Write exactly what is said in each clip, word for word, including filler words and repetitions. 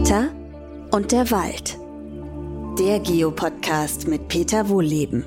Peter und der Wald. Der Geopodcast mit Peter Wohlleben.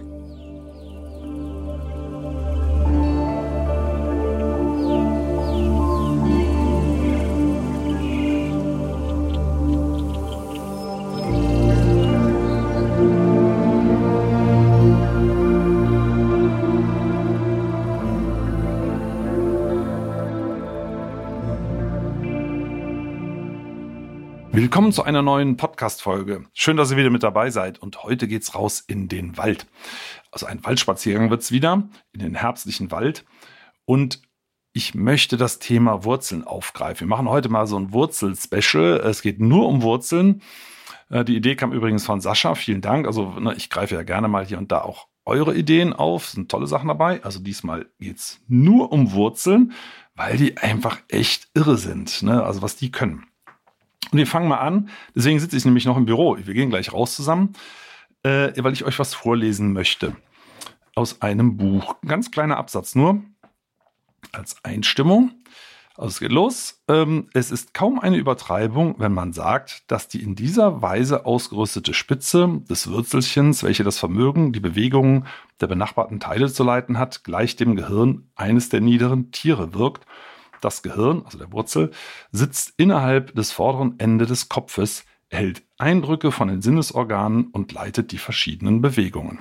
Willkommen zu einer neuen Podcast-Folge. Schön, dass ihr wieder mit dabei seid. Und heute geht's raus in den Wald. Also ein Waldspaziergang wird's wieder, in den herbstlichen Wald. Und ich möchte das Thema Wurzeln aufgreifen. Wir machen heute mal so ein Wurzel-Special. Es geht nur um Wurzeln. Die Idee kam übrigens von Sascha. Vielen Dank. Also ne, ich greife ja gerne mal hier und da auch eure Ideen auf. Es sind tolle Sachen dabei. Also diesmal geht's nur um Wurzeln, weil die einfach echt irre sind. Ne? Also was die können. Und wir fangen mal an. Deswegen sitze ich nämlich noch im Büro. Wir gehen gleich raus zusammen, äh, weil ich euch was vorlesen möchte. Aus einem Buch. Ein ganz kleiner Absatz nur. Als Einstimmung. Also es geht los. Ähm, es ist kaum eine Übertreibung, wenn man sagt, dass die in dieser Weise ausgerüstete Spitze des Würzelchens, welche das Vermögen, die Bewegungen der benachbarten Teile zu leiten hat, gleich dem Gehirn eines der niederen Tiere wirkt. Das Gehirn, also der Wurzel, sitzt innerhalb des vorderen Ende des Kopfes, erhält Eindrücke von den Sinnesorganen und leitet die verschiedenen Bewegungen.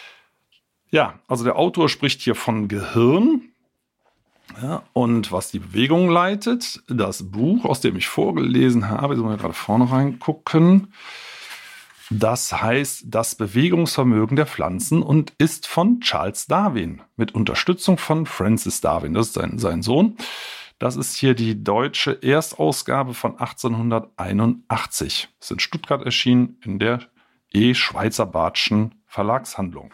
Ja, also der Autor spricht hier von Gehirn. Ja, und was die Bewegung leitet, das Buch, aus dem ich vorgelesen habe, jetzt müssen wir gerade vorne reingucken, das heißt Das Bewegungsvermögen der Pflanzen und ist von Charles Darwin mit Unterstützung von Francis Darwin, das ist sein, sein Sohn. Das ist hier die deutsche Erstausgabe von achtzehnhunderteinundachtzig. Ist in Stuttgart erschienen in der E. Schweizer-Badschen Verlagshandlung.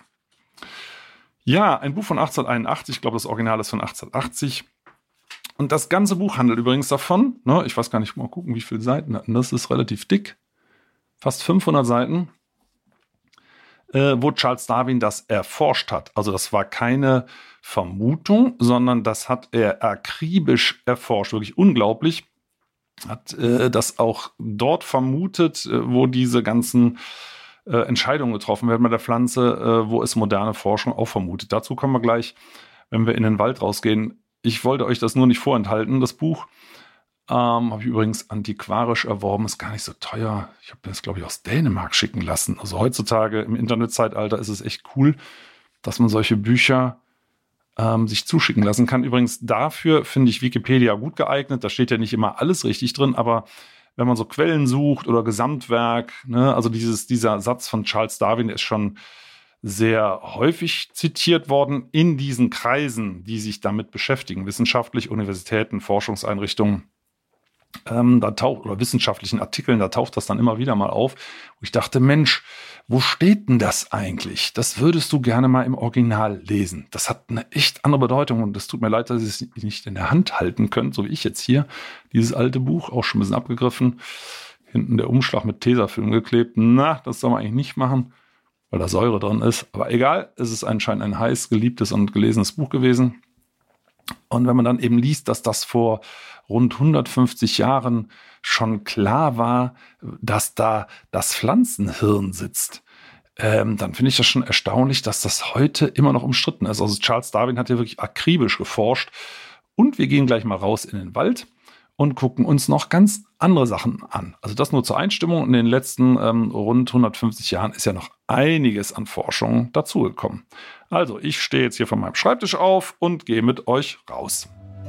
Ja, ein Buch von achtzehnhunderteinundachtzig, ich glaube das Original ist von achtzehnhundertachtzig. Und das ganze Buch handelt übrigens davon, ne, ich weiß gar nicht, mal gucken, wie viele Seiten hatten. Das ist relativ dick, fast fünfhundert Seiten, äh, wo Charles Darwin das erforscht hat. Also das war keine Vermutung, sondern das hat er akribisch erforscht, wirklich unglaublich. Hat äh, das auch dort vermutet, äh, wo diese ganzen äh, Entscheidungen getroffen werden bei der Pflanze, äh, wo es moderne Forschung auch vermutet. Dazu kommen wir gleich, wenn wir in den Wald rausgehen. Ich wollte euch das nur nicht vorenthalten, das Buch. Ähm, habe ich übrigens antiquarisch erworben, ist gar nicht so teuer. Ich habe das, glaube ich, aus Dänemark schicken lassen. Also heutzutage im Internetzeitalter ist es echt cool, dass man solche Bücher ähm, sich zuschicken lassen kann. Übrigens dafür finde ich Wikipedia gut geeignet. Da steht ja nicht immer alles richtig drin, aber wenn man so Quellen sucht oder Gesamtwerk, ne, also dieses, dieser Satz von Charles Darwin ist schon sehr häufig zitiert worden in diesen Kreisen, die sich damit beschäftigen, wissenschaftlich, Universitäten, Forschungseinrichtungen. Ähm, da taucht, oder wissenschaftlichen Artikeln, da taucht das dann immer wieder mal auf. Und ich dachte, Mensch, wo steht denn das eigentlich? Das würdest du gerne mal im Original lesen. Das hat eine echt andere Bedeutung und es tut mir leid, dass ihr es nicht in der Hand halten könnt, so wie ich jetzt hier. Dieses alte Buch, auch schon ein bisschen abgegriffen. Hinten der Umschlag mit Tesafilm geklebt. Na, das soll man eigentlich nicht machen, weil da Säure drin ist. Aber egal, es ist anscheinend ein heiß geliebtes und gelesenes Buch gewesen. Und wenn man dann eben liest, dass das vor rund hundertfünfzig Jahren schon klar war, dass da das Pflanzenhirn sitzt, ähm, dann finde ich das schon erstaunlich, dass das heute immer noch umstritten ist. Also Charles Darwin hat ja wirklich akribisch geforscht. Und wir gehen gleich mal raus in den Wald und gucken uns noch ganz andere Sachen an. Also das nur zur Einstimmung. In den letzten ähm, rund hundertfünfzig Jahren ist ja noch einiges an Forschung dazugekommen. Also ich stehe jetzt hier von meinem Schreibtisch auf und gehe mit euch raus.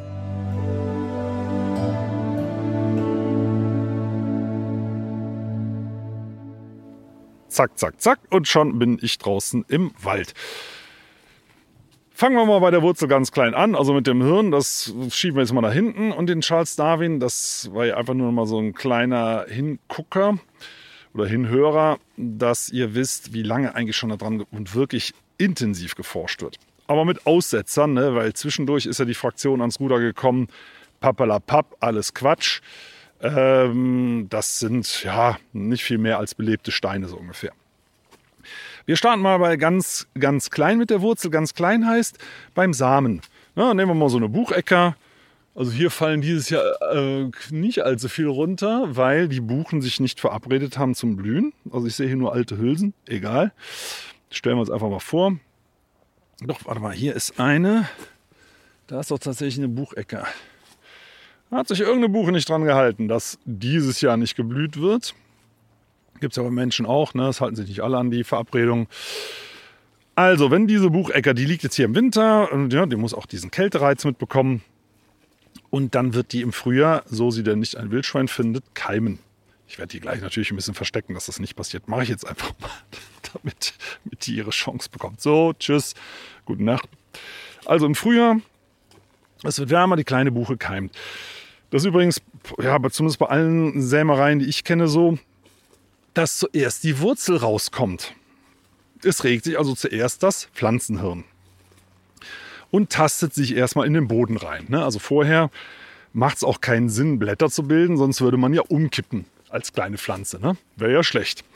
Zack, zack, zack und schon bin ich draußen im Wald. Fangen wir mal bei der Wurzel ganz klein an, also mit dem Hirn, das schieben wir jetzt mal nach hinten. Und den Charles Darwin, das war ja einfach nur mal so ein kleiner Hingucker oder Hinhörer, dass ihr wisst, wie lange eigentlich schon daran und wirklich intensiv geforscht wird. Aber mit Aussetzern, ne, weil zwischendurch ist ja die Fraktion ans Ruder gekommen, pappalapapp, alles Quatsch. Ähm, das sind ja nicht viel mehr als belebte Steine so ungefähr. Wir starten mal bei ganz, ganz klein mit der Wurzel. Ganz klein heißt beim Samen. Ja, nehmen wir mal so eine Buchecker. Also hier fallen dieses Jahr äh, nicht allzu viel runter, weil die Buchen sich nicht verabredet haben zum Blühen. Also ich sehe hier nur alte Hülsen, egal. Stellen wir uns einfach mal vor. Doch, warte mal, hier ist eine. Da ist doch tatsächlich eine Buchecke. Da hat sich irgendeine Buche nicht dran gehalten, dass dieses Jahr nicht geblüht wird. Gibt es ja bei Menschen auch, ne? Das halten sich nicht alle an die Verabredung. Also, wenn diese Buchecker, die liegt jetzt hier im Winter, und ja, die muss auch diesen Kältereiz mitbekommen. Und dann wird die im Frühjahr, so sie denn nicht ein Wildschwein findet, keimen. Ich werde die gleich natürlich ein bisschen verstecken, dass das nicht passiert. Mache ich jetzt einfach mal, damit, damit die ihre Chance bekommt. So, tschüss, gute Nacht. Also im Frühjahr, es wird wärmer, die kleine Buche keimt. Das ist übrigens, ja, zumindest bei allen Sämereien, die ich kenne, so, dass zuerst die Wurzel rauskommt. Es regt sich also zuerst das Pflanzenhirn und tastet sich erstmal in den Boden rein. Ne? Also vorher macht es auch keinen Sinn, Blätter zu bilden, sonst würde man ja umkippen als kleine Pflanze. Ne? Wäre ja schlecht.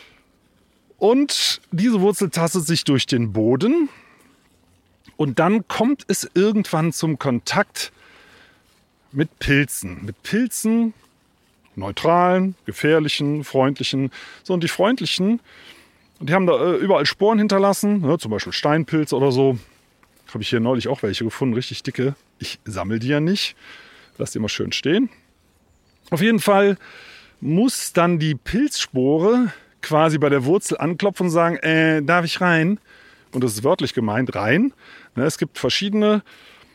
Und diese Wurzel tastet sich durch den Boden und dann kommt es irgendwann zum Kontakt mit Pilzen. Mit Pilzen, neutralen, gefährlichen, freundlichen. So, und die freundlichen, die haben da äh, überall Sporen hinterlassen, ne? Zum Beispiel Steinpilz oder so. Habe ich hier neulich auch welche gefunden, richtig dicke. Ich sammle die ja nicht. Lass die mal schön stehen. Auf jeden Fall muss dann die Pilzspore quasi bei der Wurzel anklopfen und sagen, äh, darf ich rein? Und das ist wörtlich gemeint, rein. Ne, es gibt verschiedene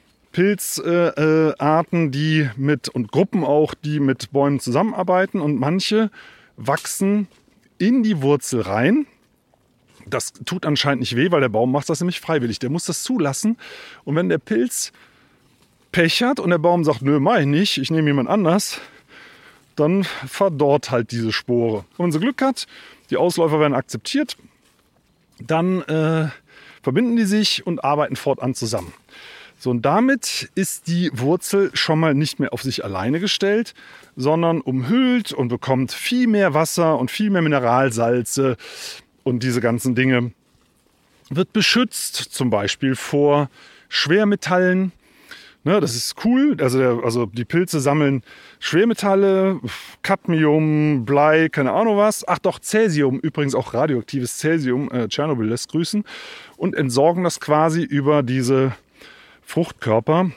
Pilzarten, äh, die mit, und Gruppen auch, die mit Bäumen zusammenarbeiten. Und manche wachsen in die Wurzel rein. Das tut anscheinend nicht weh, weil der Baum macht das nämlich freiwillig. Der muss das zulassen. Und wenn der Pilz Pech hat und der Baum sagt, nö, mach ich nicht, ich nehme jemand anders, dann verdorrt halt diese Spore. Und wenn sie Glück hat, die Ausläufer werden akzeptiert, dann äh, verbinden die sich und arbeiten fortan zusammen. So, und damit ist die Wurzel schon mal nicht mehr auf sich alleine gestellt, sondern umhüllt und bekommt viel mehr Wasser und viel mehr Mineralsalze. Und diese ganzen Dinge wird beschützt, zum Beispiel vor Schwermetallen. Ne, das ist cool. Also, der, also die Pilze sammeln Schwermetalle, Cadmium, Blei, keine Ahnung was. Ach doch, Cäsium, übrigens auch radioaktives Cäsium. Äh, Tschernobyl lässt grüßen. Und entsorgen das quasi über diese Fruchtkörper,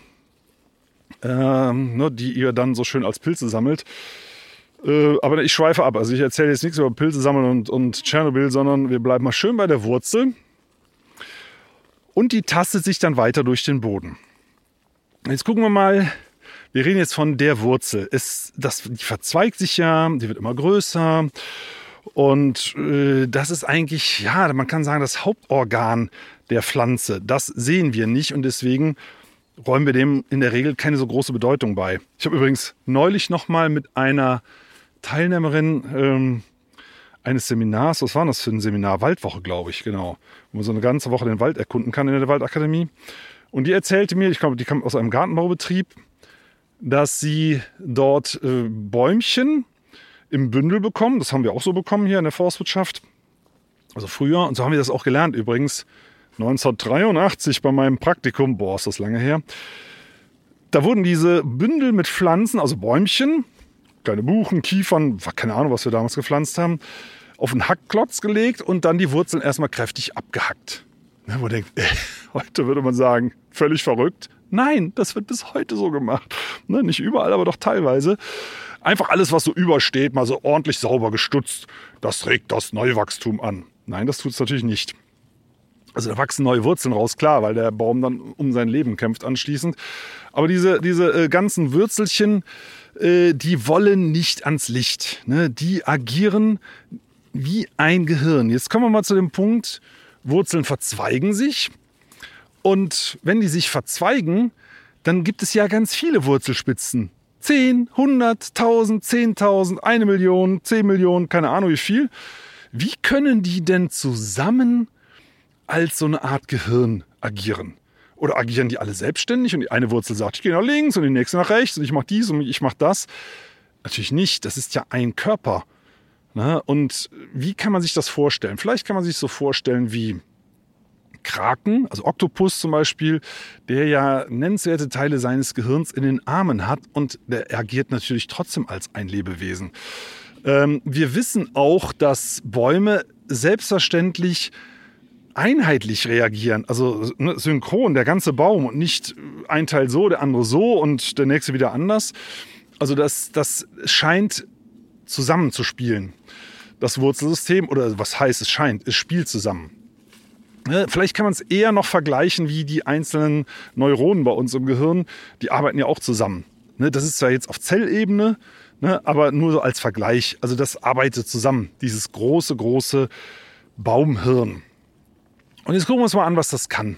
ähm, ne, die ihr dann so schön als Pilze sammelt. Äh, aber ich schweife ab. Also ich erzähle jetzt nichts über Pilze sammeln und, und Tschernobyl, sondern wir bleiben mal schön bei der Wurzel. Und die tastet sich dann weiter durch den Boden. Jetzt gucken wir mal. Wir reden jetzt von der Wurzel. Es, das, die verzweigt sich ja, die wird immer größer. Und äh, das ist eigentlich, ja, man kann sagen, das Hauptorgan der Pflanze. Das sehen wir nicht und deswegen räumen wir dem in der Regel keine so große Bedeutung bei. Ich habe übrigens neulich noch mal mit einer Teilnehmerin ähm, eines Seminars, was war das für ein Seminar? Waldwoche, glaube ich, genau. Wo man so eine ganze Woche den Wald erkunden kann in der Waldakademie. Und die erzählte mir, ich glaube, die kam aus einem Gartenbaubetrieb, dass sie dort äh, Bäumchen im Bündel bekommen. Das haben wir auch so bekommen hier in der Forstwirtschaft. Also früher, und so haben wir das auch gelernt übrigens, neunzehnhundertdreiundachtzig bei meinem Praktikum, boah, ist das lange her. Da wurden diese Bündel mit Pflanzen, also Bäumchen, kleine Buchen, Kiefern, keine Ahnung, was wir damals gepflanzt haben, auf einen Hackklotz gelegt und dann die Wurzeln erstmal kräftig abgehackt. Ja, wo man denkt, ey, heute würde man sagen, völlig verrückt. Nein, das wird bis heute so gemacht. Ne, nicht überall, aber doch teilweise. Einfach alles, was so übersteht, mal so ordentlich sauber gestutzt. Das regt das Neuwachstum an. Nein, das tut es natürlich nicht. Also da wachsen neue Wurzeln raus, klar, weil der Baum dann um sein Leben kämpft anschließend. Aber diese, diese äh, ganzen Würzelchen, äh, die wollen nicht ans Licht. Ne? Die agieren wie ein Gehirn. Jetzt kommen wir mal zu dem Punkt, Wurzeln verzweigen sich. Und wenn die sich verzweigen, dann gibt es ja ganz viele Wurzelspitzen. Zehn, hundert, tausend, zehntausend, eine Million, zehn Millionen, keine Ahnung wie viel. Wie können die denn zusammen als so eine Art Gehirn agieren? Oder agieren die alle selbstständig und die eine Wurzel sagt, ich gehe nach links und die nächste nach rechts und ich mache dies und ich mache das? Natürlich nicht, das ist ja ein Körper. Und wie kann man sich das vorstellen? Vielleicht kann man sich so vorstellen wie Kraken, also Oktopus zum Beispiel, der ja nennenswerte Teile seines Gehirns in den Armen hat und der agiert natürlich trotzdem als ein Lebewesen. Ähm, wir wissen auch, dass Bäume selbstverständlich einheitlich reagieren, also ne, synchron, der ganze Baum und nicht ein Teil so, der andere so und der nächste wieder anders. Also das, das scheint zusammenzuspielen. Das Wurzelsystem, oder was heißt es scheint, es spielt zusammen. Vielleicht kann man es eher noch vergleichen wie die einzelnen Neuronen bei uns im Gehirn. Die arbeiten ja auch zusammen. Das ist zwar jetzt auf Zellebene, aber nur so als Vergleich. Also das arbeitet zusammen, dieses große, große Baumhirn. Und jetzt gucken wir uns mal an, was das kann.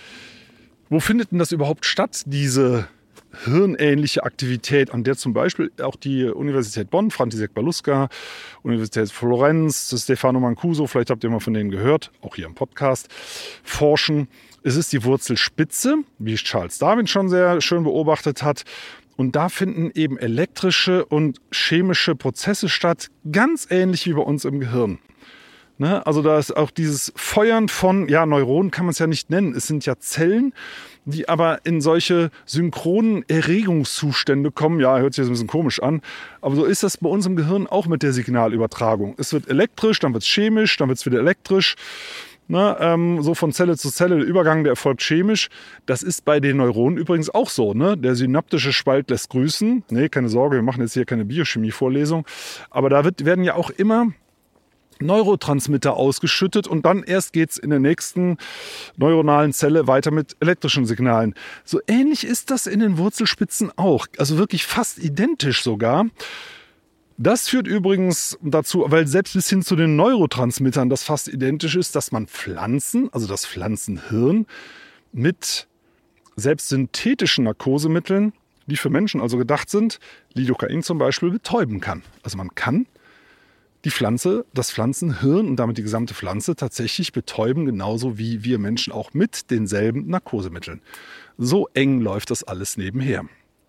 Wo findet denn das überhaupt statt, diese hirnähnliche Aktivität, an der zum Beispiel auch die Universität Bonn, František Baluska, Universität Florenz, Stefano Mancuso, vielleicht habt ihr mal von denen gehört, auch hier im Podcast, forschen. Es ist die Wurzelspitze, wie Charles Darwin schon sehr schön beobachtet hat. Und da finden eben elektrische und chemische Prozesse statt, ganz ähnlich wie bei uns im Gehirn. Ne? Also da ist auch dieses Feuern von, ja, Neuronen kann man es ja nicht nennen, es sind ja Zellen, die aber in solche synchronen Erregungszustände kommen. Ja, hört sich jetzt ein bisschen komisch an, aber so ist das bei uns im Gehirn auch mit der Signalübertragung. Es wird elektrisch, dann wird es chemisch, dann wird es wieder elektrisch. Ne, ähm, so von Zelle zu Zelle, der Übergang, der erfolgt chemisch. Das ist bei den Neuronen übrigens auch so. Ne? Der synaptische Spalt lässt grüßen. Nee, keine Sorge, wir machen jetzt hier keine Biochemie-Vorlesung. Aber da wird, werden ja auch immer Neurotransmitter ausgeschüttet und dann erst geht's in der nächsten neuronalen Zelle weiter mit elektrischen Signalen. So ähnlich ist das in den Wurzelspitzen auch, also wirklich fast identisch sogar. Das führt übrigens dazu, weil selbst bis hin zu den Neurotransmittern das fast identisch ist, dass man Pflanzen, also das Pflanzenhirn, mit selbst synthetischen Narkosemitteln, die für Menschen also gedacht sind, Lidocain zum Beispiel, betäuben kann. Also man kann die Pflanze, das Pflanzenhirn und damit die gesamte Pflanze tatsächlich betäuben, genauso wie wir Menschen auch mit denselben Narkosemitteln. So eng läuft das alles nebenher.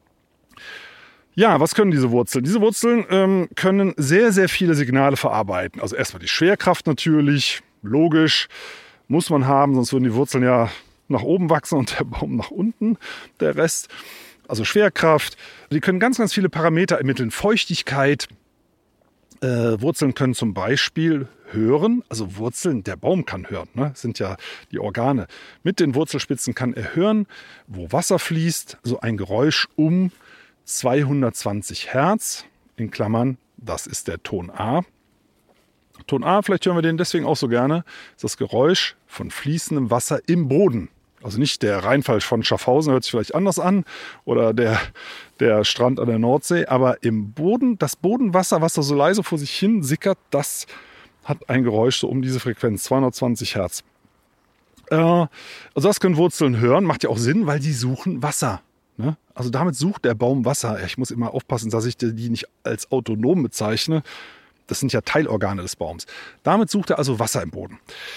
Ja, was können diese Wurzeln? Diese Wurzeln ähm, können sehr, sehr viele Signale verarbeiten. Also erstmal die Schwerkraft natürlich, logisch, muss man haben, sonst würden die Wurzeln ja nach oben wachsen und der Baum nach unten, der Rest. Also Schwerkraft, die können ganz, ganz viele Parameter ermitteln. Feuchtigkeit, Äh, Wurzeln können zum Beispiel hören, also Wurzeln, der Baum kann hören, ne? Sind ja die Organe. Mit den Wurzelspitzen kann er hören, wo Wasser fließt, so ein Geräusch um zweihundertzwanzig Hertz, in Klammern, das ist der Ton A. Ton A, vielleicht hören wir den deswegen auch so gerne, ist das Geräusch von fließendem Wasser im Boden. Also nicht der Rheinfall von Schaffhausen, hört sich vielleicht anders an, oder der, der Strand an der Nordsee, aber im Boden, das Bodenwasser, was da so leise vor sich hin sickert, das hat ein Geräusch so um diese Frequenz, zweihundertzwanzig Hertz. Äh, also das können Wurzeln hören, macht ja auch Sinn, weil die suchen Wasser. Ne? Also damit sucht der Baum Wasser. Ich muss immer aufpassen, dass ich die nicht als autonom bezeichne. Das sind ja Teilorgane des Baums. Damit sucht er also Wasser im Boden.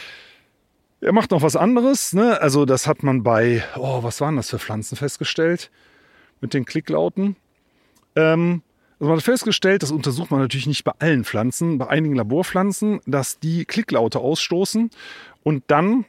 Er macht noch was anderes, ne? Also das hat man bei, oh, was waren das für Pflanzen festgestellt mit den Klicklauten? Ähm, also man hat festgestellt, das untersucht man natürlich nicht bei allen Pflanzen, bei einigen Laborpflanzen, dass die Klicklaute ausstoßen und dann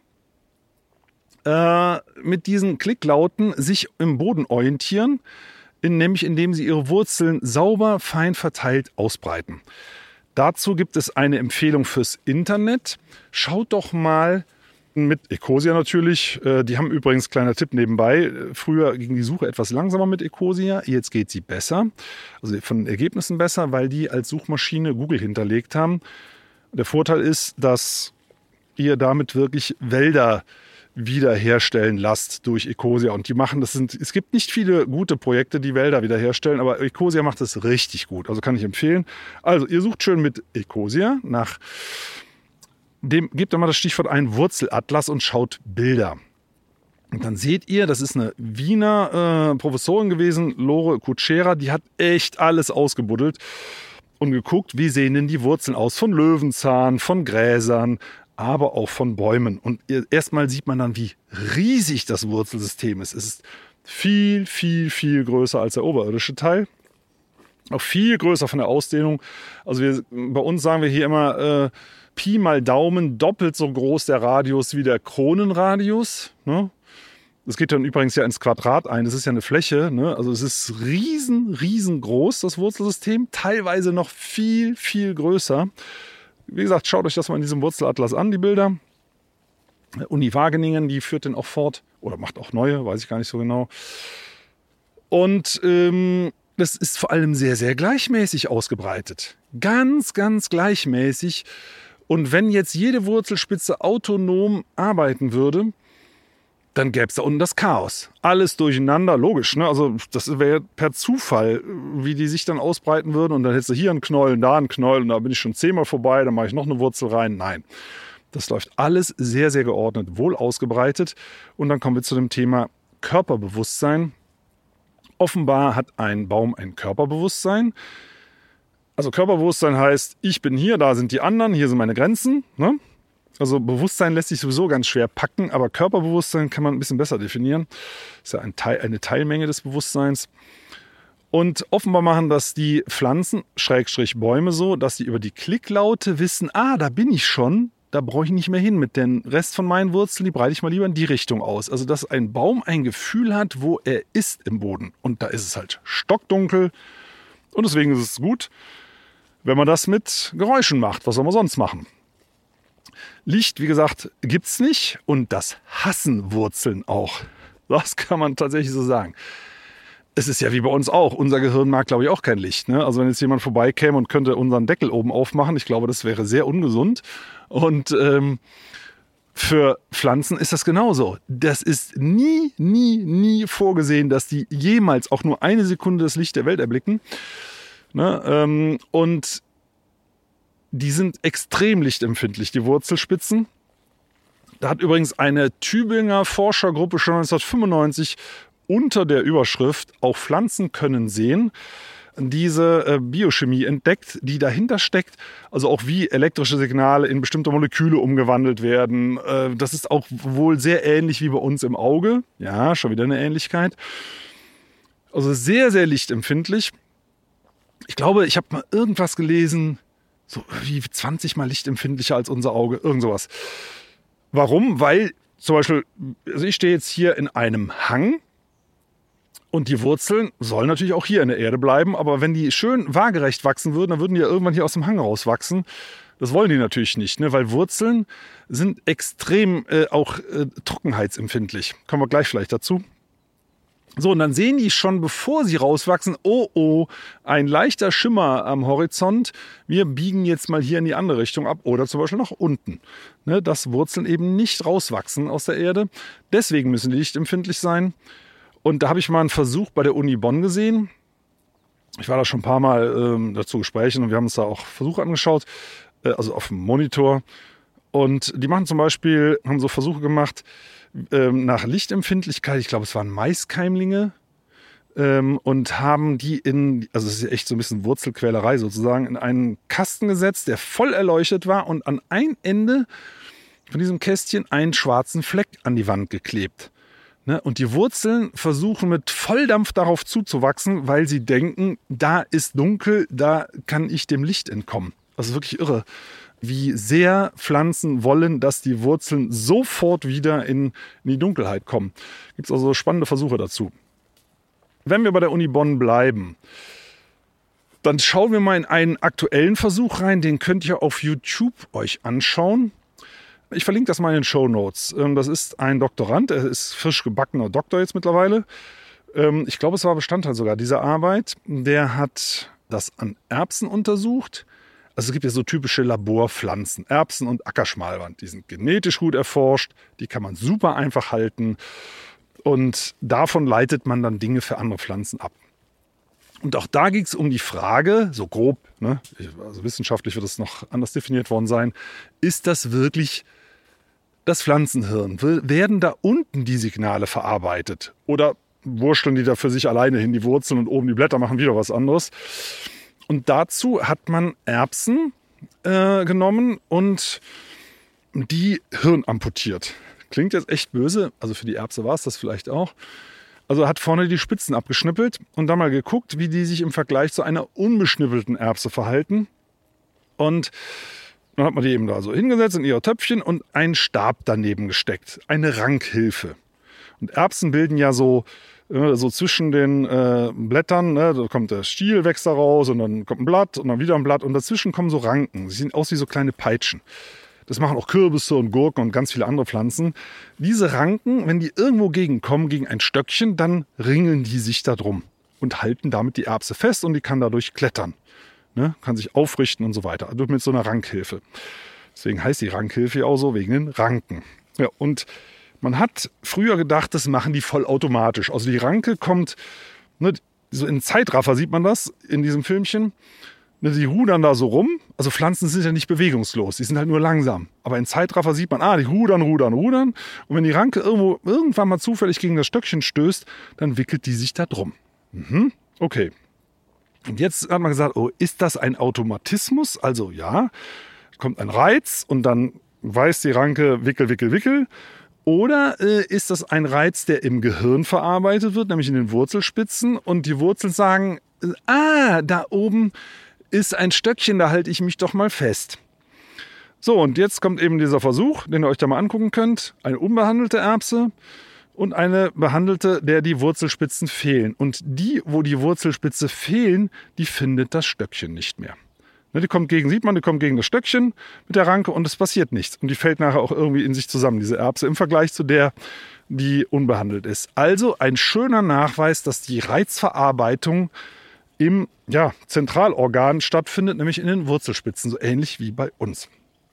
äh, mit diesen Klicklauten sich im Boden orientieren, in, nämlich indem sie ihre Wurzeln sauber, fein verteilt ausbreiten. Dazu gibt es eine Empfehlung fürs Internet. Schaut doch mal mit Ecosia natürlich. Die haben übrigens, kleiner Tipp nebenbei, früher ging die Suche etwas langsamer mit Ecosia, jetzt geht sie besser. Also von den Ergebnissen besser, weil die als Suchmaschine Google hinterlegt haben. Der Vorteil ist, dass ihr damit wirklich Wälder wiederherstellen lasst durch Ecosia. Und die machen, das sind, es gibt nicht viele gute Projekte, die Wälder wiederherstellen, aber Ecosia macht das richtig gut. Also kann ich empfehlen. Also ihr sucht schön mit Ecosia nach dem, gebt doch mal das Stichwort ein, Wurzelatlas und schaut Bilder. Und dann seht ihr, das ist eine Wiener äh, Professorin gewesen, Lore Kutschera, die hat echt alles ausgebuddelt und geguckt, wie sehen denn die Wurzeln aus von Löwenzahn, von Gräsern, aber auch von Bäumen. Und erstmal sieht man dann, wie riesig das Wurzelsystem ist. Es ist viel, viel, viel größer als der oberirdische Teil. Auch viel größer von der Ausdehnung. Also wir, bei uns sagen wir hier immer äh, Pi mal Daumen, doppelt so groß der Radius wie der Kronenradius. Ne? Das geht dann übrigens ja ins Quadrat ein. Das ist ja eine Fläche. Ne? Also es ist riesen, riesengroß, das Wurzelsystem. Teilweise noch viel, viel größer. Wie gesagt, schaut euch das mal in diesem Wurzelatlas an, die Bilder. Uni Wageningen, die führt den auch fort. Oder macht auch neue, weiß ich gar nicht so genau. Und ähm, das ist vor allem sehr, sehr gleichmäßig ausgebreitet. Ganz, ganz gleichmäßig. Und wenn jetzt jede Wurzelspitze autonom arbeiten würde, dann gäbe es da unten das Chaos. Alles durcheinander, logisch. Ne? Also das wäre per Zufall, wie die sich dann ausbreiten würden. Und dann hättest du hier einen Knollen, da einen Knollen und da bin ich schon zehnmal vorbei, dann mache ich noch eine Wurzel rein. Nein, das läuft alles sehr, sehr geordnet, wohl ausgebreitet. Und dann kommen wir zu dem Thema Körperbewusstsein. Offenbar hat ein Baum ein Körperbewusstsein. Also Körperbewusstsein heißt, ich bin hier, da sind die anderen, hier sind meine Grenzen. Ne? Also Bewusstsein lässt sich sowieso ganz schwer packen, aber Körperbewusstsein kann man ein bisschen besser definieren. Das ist ja ein Teil, eine Teilmenge des Bewusstseins. Und offenbar machen das die Pflanzen, Schrägstrich Bäume so, dass sie über die Klicklaute wissen, ah, da bin ich schon, da brauche ich nicht mehr hin mit den Rest von meinen Wurzeln, die breite ich mal lieber in die Richtung aus. Also dass ein Baum ein Gefühl hat, wo er ist im Boden. Und da ist es halt stockdunkel. Und deswegen ist es gut, wenn man das mit Geräuschen macht. Was soll man sonst machen? Licht, wie gesagt, gibt's nicht. Und das hassen Wurzeln auch. Das kann man tatsächlich so sagen. Es ist ja wie bei uns auch. Unser Gehirn mag, glaube ich, auch kein Licht. Ne? Also wenn jetzt jemand vorbeikäme und könnte unseren Deckel oben aufmachen, ich glaube, das wäre sehr ungesund. Und ähm, für Pflanzen ist das genauso. Das ist nie, nie, nie vorgesehen, dass die jemals auch nur eine Sekunde das Licht der Welt erblicken. Ne? Ähm, und die sind extrem lichtempfindlich, die Wurzelspitzen. Da hat übrigens eine Tübinger Forschergruppe schon neunzehnhundertfünfundneunzig unter der Überschrift "Auch Pflanzen können sehen" diese äh, Biochemie entdeckt, die dahinter steckt. Also auch wie elektrische Signale in bestimmte Moleküle umgewandelt werden. Äh, das ist auch wohl sehr ähnlich wie bei uns im Auge. Ja, schon wieder eine Ähnlichkeit. Also sehr, sehr lichtempfindlich. Ich glaube, ich habe mal irgendwas gelesen, so wie zwanzig Mal lichtempfindlicher als unser Auge. Irgend sowas. Warum? Weil zum Beispiel, also ich stehe jetzt hier in einem Hang. Und die Wurzeln sollen natürlich auch hier in der Erde bleiben. Aber wenn die schön waagerecht wachsen würden, dann würden die ja irgendwann hier aus dem Hang rauswachsen. Das wollen die natürlich nicht, ne? Weil Wurzeln sind extrem äh, auch äh, trockenheitsempfindlich. Kommen wir gleich vielleicht dazu. So, und dann sehen die schon, bevor sie rauswachsen, oh, oh, ein leichter Schimmer am Horizont. Wir biegen jetzt mal hier in die andere Richtung ab oder zum Beispiel nach unten. Ne? Dass Wurzeln eben nicht rauswachsen aus der Erde. Deswegen müssen die lichtempfindlich sein. Und da habe ich mal einen Versuch bei der Uni Bonn gesehen. Ich war da schon ein paar Mal ähm, dazu Gesprächen und wir haben uns da auch Versuche angeschaut, äh, also auf dem Monitor. Und die machen zum Beispiel, haben so Versuche gemacht ähm, nach Lichtempfindlichkeit. Ich glaube, es waren Maiskeimlinge. Ähm, und haben die in, also es ist echt so ein bisschen Wurzelquälerei sozusagen, in einen Kasten gesetzt, der voll erleuchtet war und an ein Ende von diesem Kästchen einen schwarzen Fleck an die Wand geklebt. Und die Wurzeln versuchen mit Volldampf darauf zuzuwachsen, weil sie denken, da ist dunkel, da kann ich dem Licht entkommen. Das ist wirklich irre, wie sehr Pflanzen wollen, dass die Wurzeln sofort wieder in, in die Dunkelheit kommen. Gibt es also spannende Versuche dazu. Wenn wir bei der Uni Bonn bleiben, dann schauen wir mal in einen aktuellen Versuch rein. Den könnt ihr auf YouTube euch anschauen. Ich verlinke das mal in den Shownotes. Das ist ein Doktorand, er ist frisch gebackener Doktor jetzt mittlerweile. Ich glaube, es war Bestandteil sogar dieser Arbeit. Der hat das an Erbsen untersucht. Also es gibt ja so typische Laborpflanzen, Erbsen und Ackerschmalwand. Die sind genetisch gut erforscht, die kann man super einfach halten. Und davon leitet man dann Dinge für andere Pflanzen ab. Und auch da ging es um die Frage, so grob, ne, also wissenschaftlich wird es noch anders definiert worden sein, ist das wirklich das Pflanzenhirn? Werden da unten die Signale verarbeitet? Oder wurschteln die da für sich alleine hin, die Wurzeln, und oben die Blätter machen wieder was anderes? Und dazu hat man Erbsen äh, genommen und die Hirn amputiert. Klingt jetzt echt böse, also für die Erbse war es das vielleicht auch. Also hat vorne die Spitzen abgeschnippelt und dann mal geguckt, wie die sich im Vergleich zu einer unbeschnippelten Erbse verhalten. Und dann hat man die eben da so hingesetzt in ihr Töpfchen und einen Stab daneben gesteckt. Eine Rankhilfe. Und Erbsen bilden ja so, so zwischen den äh, Blättern, ne, da kommt der Stiel, wächst da raus und dann kommt ein Blatt und dann wieder ein Blatt und dazwischen kommen so Ranken. Sie sehen aus wie so kleine Peitschen. Das machen auch Kürbisse und Gurken und ganz viele andere Pflanzen. Diese Ranken, wenn die irgendwo gegenkommen, gegen ein Stöckchen, dann ringeln die sich da drum und halten damit die Erbse fest und die kann dadurch klettern. Ne? Kann sich aufrichten und so weiter. Also mit so einer Rankhilfe. Deswegen heißt die Rankhilfe auch so, wegen den Ranken. Ja, und man hat früher gedacht, das machen die vollautomatisch. Also die Ranke kommt, ne, so in Zeitraffer sieht man das in diesem Filmchen. Die rudern da so rum. Also Pflanzen sind ja nicht bewegungslos, die sind halt nur langsam. Aber in Zeitraffer sieht man, ah, die rudern, rudern, rudern. Und wenn die Ranke irgendwo irgendwann mal zufällig gegen das Stöckchen stößt, dann wickelt die sich da drum. Mhm, okay. Und jetzt hat man gesagt, oh, ist das ein Automatismus? Also ja, kommt ein Reiz und dann weiß die Ranke, wickel, wickel, wickel. Oder äh, ist das ein Reiz, der im Gehirn verarbeitet wird, nämlich in den Wurzelspitzen. Und die Wurzeln sagen, äh, ah, da oben ist ein Stöckchen, da halte ich mich doch mal fest. So, und jetzt kommt eben dieser Versuch, den ihr euch da mal angucken könnt. Eine unbehandelte Erbse und eine behandelte, der die Wurzelspitzen fehlen. Und die, wo die Wurzelspitze fehlen, die findet das Stöckchen nicht mehr. Ne, die kommt gegen, sieht man, die kommt gegen das Stöckchen mit der Ranke und es passiert nichts. Und die fällt nachher auch irgendwie in sich zusammen, diese Erbse, im Vergleich zu der, die unbehandelt ist. Also ein schöner Nachweis, dass die Reizverarbeitung im ja, Zentralorgan stattfindet, nämlich in den Wurzelspitzen, so ähnlich wie bei uns.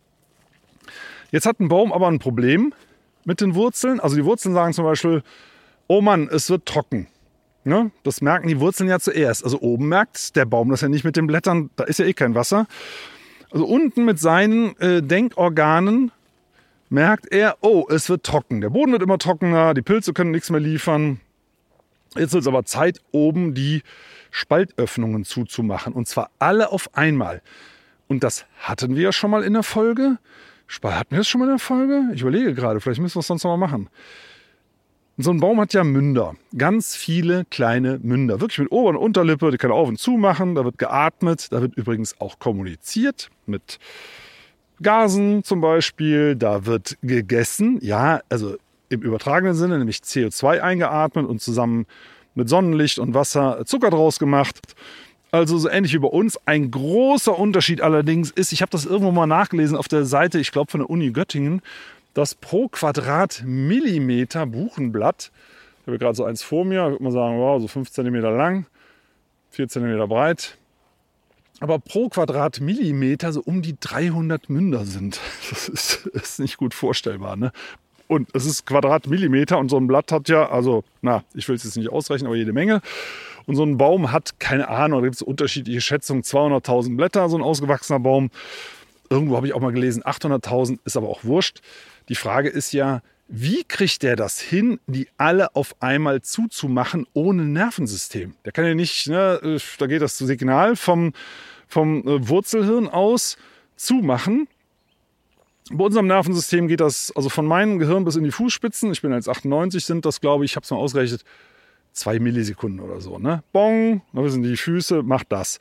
Jetzt hat ein Baum aber ein Problem mit den Wurzeln. Also die Wurzeln sagen zum Beispiel, oh Mann, es wird trocken. Ne? Das merken die Wurzeln ja zuerst. Also oben merkt der Baum das ja nicht mit den Blättern, da ist ja eh kein Wasser. Also unten mit seinen äh, Denkorganen merkt er, oh, es wird trocken. Der Boden wird immer trockener, die Pilze können nichts mehr liefern. Jetzt wird es aber Zeit, oben die Spaltöffnungen zuzumachen. Und zwar alle auf einmal. Und das hatten wir ja schon mal in der Folge. Hatten wir das schon mal in der Folge? Ich überlege gerade, vielleicht müssen wir es sonst noch mal machen. So ein Baum hat ja Münder. Ganz viele kleine Münder. Wirklich mit Ober- und Unterlippe, die kann er auf und zu machen. Da wird geatmet. Da wird übrigens auch kommuniziert mit Gasen zum Beispiel. Da wird gegessen. Ja, also im übertragenen Sinne, nämlich C O zwei eingeatmet und zusammen mit Sonnenlicht und Wasser Zucker draus gemacht. Also so ähnlich wie bei uns. Ein großer Unterschied allerdings ist, ich habe das irgendwo mal nachgelesen auf der Seite, ich glaube von der Uni Göttingen, dass pro Quadratmillimeter Buchenblatt, ich habe gerade so eins vor mir, würde man sagen, wow, so fünf Zentimeter lang, vier Zentimeter breit, aber pro Quadratmillimeter so um die dreihundert Münder sind. Das ist, ist nicht gut vorstellbar, ne? Und es ist Quadratmillimeter und so ein Blatt hat ja, also, na, ich will es jetzt nicht ausrechnen, aber jede Menge. Und so ein Baum hat, keine Ahnung, da gibt es unterschiedliche Schätzungen, zweihunderttausend Blätter, so ein ausgewachsener Baum. Irgendwo habe ich auch mal gelesen, achthunderttausend, ist aber auch wurscht. Die Frage ist ja, wie kriegt der das hin, die alle auf einmal zuzumachen ohne Nervensystem? Der kann ja nicht, ne, da geht das Signal vom, vom Wurzelhirn aus zumachen. Bei unserem Nervensystem geht das, also von meinem Gehirn bis in die Fußspitzen, ich bin jetzt achtundneunzig, sind das, glaube ich, ich habe es mal ausgerechnet, zwei Millisekunden oder so. Ne? Bong, da sind die Füße, macht das.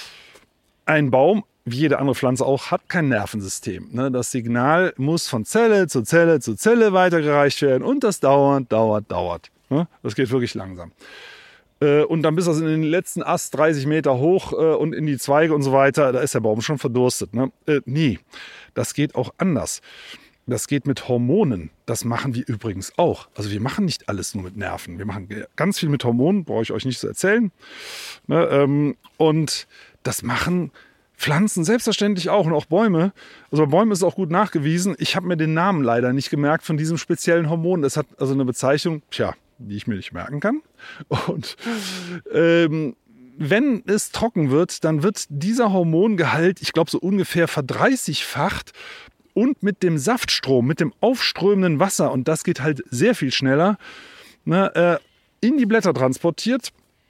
Ein Baum, wie jede andere Pflanze auch, hat kein Nervensystem. Ne? Das Signal muss von Zelle zu Zelle zu Zelle weitergereicht werden und das dauert, dauert, dauert. Ne? Das geht wirklich langsam. Äh, und dann bis das in den letzten Ast dreißig Meter hoch äh, und in die Zweige und so weiter, da ist der Baum schon verdurstet. Ne? Äh, nee, das geht auch anders. Das geht mit Hormonen. Das machen wir übrigens auch. Also wir machen nicht alles nur mit Nerven. Wir machen ganz viel mit Hormonen, brauche ich euch nicht zu erzählen. Ne, ähm, und das machen Pflanzen selbstverständlich auch und auch Bäume. Also bei Bäumen ist es auch gut nachgewiesen. Ich habe mir den Namen leider nicht gemerkt von diesem speziellen Hormon. Das hat also eine Bezeichnung, tja, die ich mir nicht merken kann. Und ähm, wenn es trocken wird, dann wird dieser Hormongehalt, ich glaube so ungefähr verdreißigfacht. Und mit dem Saftstrom, mit dem aufströmenden Wasser, und das geht halt sehr viel schneller, ne, äh, in die Blätter transportiert.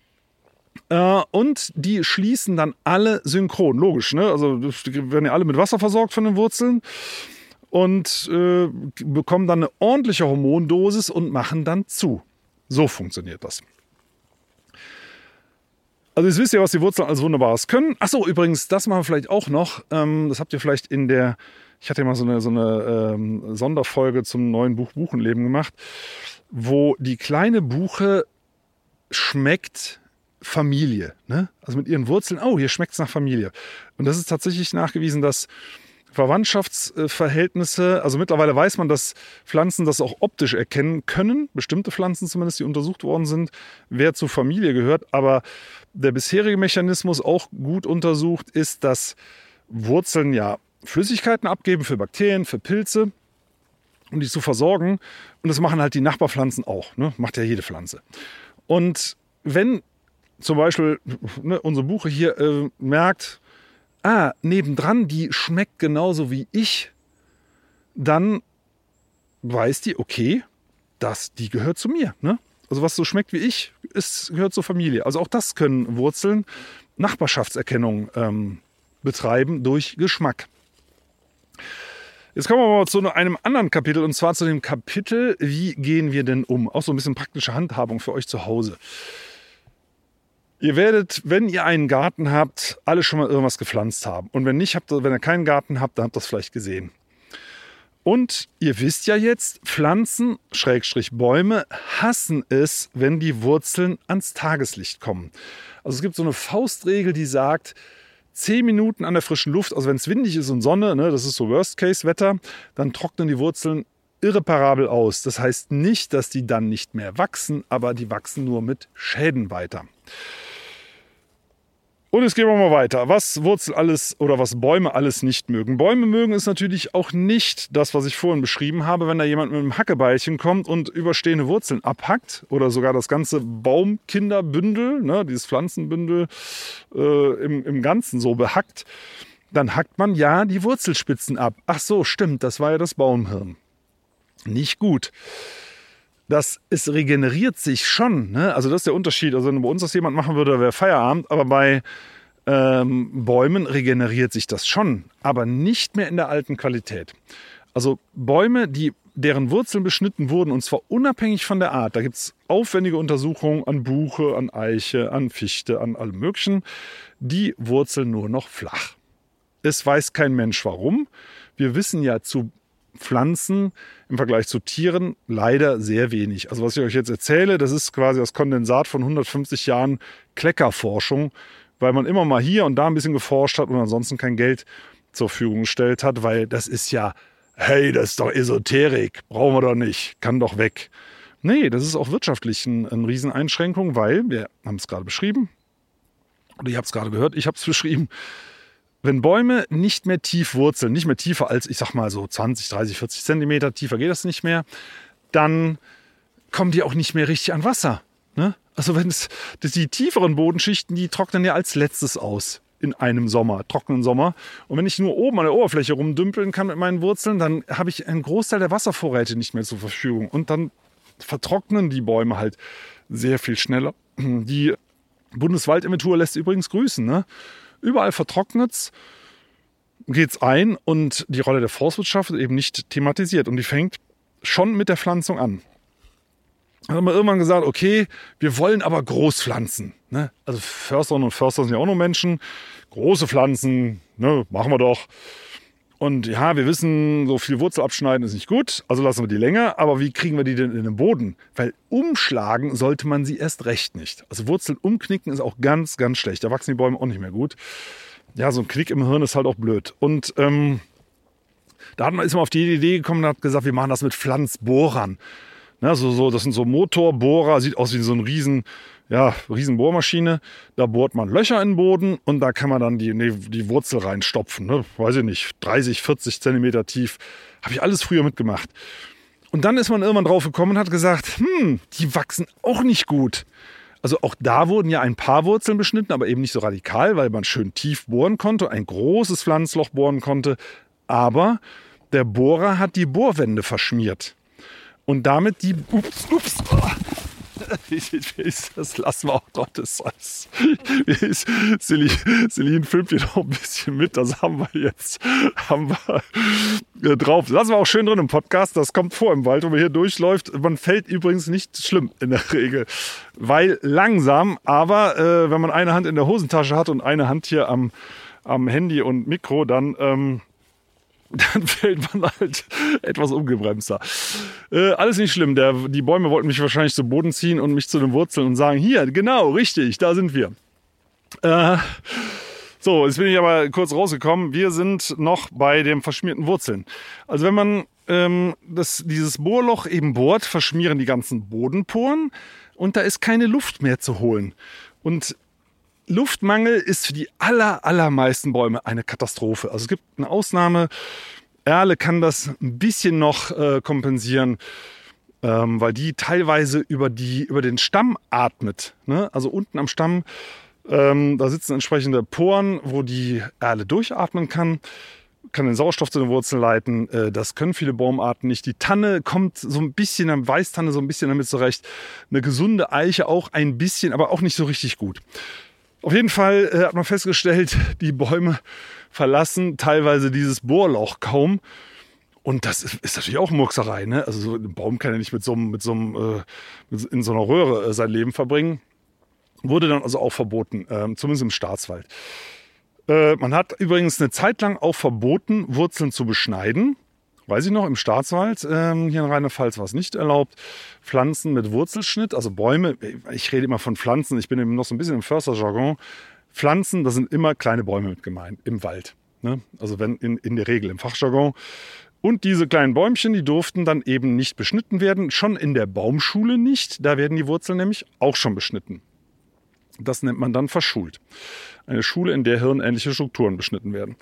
Äh, und die schließen dann alle synchron, logisch. Ne? Also die werden ja alle mit Wasser versorgt von den Wurzeln und äh, bekommen dann eine ordentliche Hormondosis und machen dann zu. So funktioniert das. Also jetzt wisst ihr, was die Wurzeln alles Wunderbares können. Achso, übrigens, das machen wir vielleicht auch noch. Ähm, das habt ihr vielleicht in der, ich hatte ja mal so eine, so eine ähm, Sonderfolge zum neuen Buch Buchenleben gemacht, wo die kleine Buche schmeckt Familie. Ne? Also mit ihren Wurzeln, oh, hier schmeckt es nach Familie. Und das ist tatsächlich nachgewiesen, dass Verwandtschaftsverhältnisse, also mittlerweile weiß man, dass Pflanzen das auch optisch erkennen können, bestimmte Pflanzen zumindest, die untersucht worden sind, wer zur Familie gehört. Aber der bisherige Mechanismus, auch gut untersucht, ist, dass Wurzeln ja Flüssigkeiten abgeben für Bakterien, für Pilze, um die zu versorgen. Und das machen halt die Nachbarpflanzen auch, ne? Macht ja jede Pflanze. Und wenn zum Beispiel ne, unsere Buche hier äh, merkt, ah, nebendran, die schmeckt genauso wie ich, dann weiß die, okay, das, die gehört zu mir. Ne? Also was so schmeckt wie ich, ist, gehört zur Familie. Also auch das können Wurzeln Nachbarschaftserkennung ähm, betreiben durch Geschmack. Jetzt kommen wir mal zu einem anderen Kapitel, und zwar zu dem Kapitel, wie gehen wir denn um? Auch so ein bisschen praktische Handhabung für euch zu Hause. Ihr werdet, wenn ihr einen Garten habt, alle schon mal irgendwas gepflanzt haben. Und wenn nicht, habt ihr, wenn ihr keinen Garten habt, dann habt ihr das vielleicht gesehen. Und ihr wisst ja jetzt, Pflanzen, Schrägstrich Bäume, hassen es, wenn die Wurzeln ans Tageslicht kommen. Also es gibt so eine Faustregel, die sagt, zehn Minuten an der frischen Luft, also wenn es windig ist und Sonne, ne, das ist so Worst-Case-Wetter, dann trocknen die Wurzeln irreparabel aus. Das heißt nicht, dass die dann nicht mehr wachsen, aber die wachsen nur mit Schäden weiter. Und jetzt gehen wir mal weiter. Was Wurzel alles oder was Bäume alles nicht mögen. Bäume mögen es natürlich auch nicht, das, was ich vorhin beschrieben habe, wenn da jemand mit einem Hackebeilchen kommt und überstehende Wurzeln abhackt oder sogar das ganze Baumkinderbündel, ne, dieses Pflanzenbündel äh, im, im Ganzen so behackt, dann hackt man ja die Wurzelspitzen ab. Ach so, stimmt, das war ja das Baumhirn. Nicht gut. Das, es regeneriert sich schon. Ne? Also das ist der Unterschied. Also wenn bei uns das jemand machen würde, wäre Feierabend. Aber bei ähm, Bäumen regeneriert sich das schon. Aber nicht mehr in der alten Qualität. Also Bäume, die, deren Wurzeln beschnitten wurden, und zwar unabhängig von der Art. Da gibt es aufwendige Untersuchungen an Buche, an Eiche, an Fichte, an allem Möglichen. Die wurzeln nur noch flach. Es weiß kein Mensch warum. Wir wissen ja zu Pflanzen im Vergleich zu Tieren leider sehr wenig. Also was ich euch jetzt erzähle, das ist quasi das Kondensat von hundertfünfzig Jahren Kleckerforschung, weil man immer mal hier und da ein bisschen geforscht hat und ansonsten kein Geld zur Verfügung gestellt hat, weil das ist ja, hey, das ist doch Esoterik, brauchen wir doch nicht, kann doch weg. Nee, das ist auch wirtschaftlich eine ein Rieseneinschränkung, weil, wir haben es gerade beschrieben, oder ihr habt es gerade gehört, ich habe es beschrieben, wenn Bäume nicht mehr tief wurzeln, nicht mehr tiefer als, ich sag mal so zwanzig, dreißig, vierzig Zentimeter, tiefer geht das nicht mehr, dann kommen die auch nicht mehr richtig an Wasser. Ne? Also wenn es, die tieferen Bodenschichten, die trocknen ja als letztes aus in einem Sommer, trockenen Sommer. Und wenn ich nur oben an der Oberfläche rumdümpeln kann mit meinen Wurzeln, dann habe ich einen Großteil der Wasservorräte nicht mehr zur Verfügung. Und dann vertrocknen die Bäume halt sehr viel schneller. Die Bundeswaldinventur lässt übrigens grüßen, ne? Überall vertrocknet's, geht's ein und die Rolle der Forstwirtschaft ist eben nicht thematisiert. Und die fängt schon mit der Pflanzung an. Dann haben wir irgendwann gesagt, okay, wir wollen aber Großpflanzen. Ne? Also Försterinnen und Förster sind ja auch nur Menschen. Große Pflanzen, ne, machen wir doch. Und ja, wir wissen, so viel Wurzel abschneiden ist nicht gut, also lassen wir die länger. Aber wie kriegen wir die denn in den Boden? Weil umschlagen sollte man sie erst recht nicht. Also Wurzeln umknicken ist auch ganz, ganz schlecht. Da wachsen die Bäume auch nicht mehr gut. Ja, so ein Knick im Hirn ist halt auch blöd. Und ähm, da hat man, ist man auf die Idee gekommen und hat gesagt, wir machen das mit Pflanzbohrern. Ja, so, so, das sind so Motorbohrer, sieht aus wie so ein riesen, ja, riesen Bohrmaschine. Da bohrt man Löcher in den Boden und da kann man dann die, die Wurzel reinstopfen. Ne? Weiß ich nicht, dreißig, vierzig Zentimeter tief. Habe ich alles früher mitgemacht. Und dann ist man irgendwann drauf gekommen und hat gesagt, hm, die wachsen auch nicht gut. Also auch da wurden ja ein paar Wurzeln beschnitten, aber eben nicht so radikal, weil man schön tief bohren konnte, ein großes Pflanzloch bohren konnte. Aber der Bohrer hat die Bohrwände verschmiert. Und damit die, ups, ups, das lassen wir auch dort. Das ist, Celine filmt hier noch ein bisschen mit. Das haben wir jetzt haben wir drauf. Lassen wir auch schön drin im Podcast. Das kommt vor im Wald, wo man hier durchläuft. Man fällt übrigens nicht schlimm in der Regel, weil langsam. Aber äh, wenn man eine Hand in der Hosentasche hat und eine Hand hier am, am Handy und Mikro, dann... Ähm, dann fällt man halt etwas ungebremster. Äh, alles nicht schlimm. Der, die Bäume wollten mich wahrscheinlich zu Boden ziehen und mich zu den Wurzeln und sagen, hier, genau, richtig, da sind wir. Äh, so, jetzt bin ich aber kurz rausgekommen. Wir sind noch bei den verschmierten Wurzeln. Also wenn man ähm, das, dieses Bohrloch eben bohrt, verschmieren die ganzen Bodenporen und da ist keine Luft mehr zu holen. Und Luftmangel ist für die aller, allermeisten Bäume eine Katastrophe. Also es gibt eine Ausnahme. Erle kann das ein bisschen noch äh, kompensieren, ähm, weil die teilweise über, die, über den Stamm atmet. Ne? Also unten am Stamm, ähm, da sitzen entsprechende Poren, wo die Erle durchatmen kann. Kann den Sauerstoff zu den Wurzeln leiten. Äh, das können viele Baumarten nicht. Die Tanne kommt so ein bisschen, eine Weißtanne so ein bisschen damit zurecht. Eine gesunde Eiche auch ein bisschen, aber auch nicht so richtig gut. Auf jeden Fall äh, hat man festgestellt, die Bäume verlassen teilweise dieses Bohrloch kaum. Und das ist, ist natürlich auch Murkserei. Ne? Also so ein Baum kann ja nicht mit so einem, mit so einem, äh, mit, in so einer Röhre äh, sein Leben verbringen. Wurde dann also auch verboten, äh, zumindest im Staatswald. Äh, man hat übrigens eine Zeit lang auch verboten, Wurzeln zu beschneiden. Weiß ich noch, im Staatswald, ähm, hier in Rheinland-Pfalz war es nicht erlaubt, Pflanzen mit Wurzelschnitt, also Bäume, ich rede immer von Pflanzen, ich bin eben noch so ein bisschen im Försterjargon. Pflanzen, das sind immer kleine Bäume mit gemeint, im Wald. Ne? Also wenn in, in der Regel im Fachjargon. Und diese kleinen Bäumchen, die durften dann eben nicht beschnitten werden, schon in der Baumschule nicht, da werden die Wurzeln nämlich auch schon beschnitten. Das nennt man dann verschult. Eine Schule, in der hirnähnliche Strukturen beschnitten werden.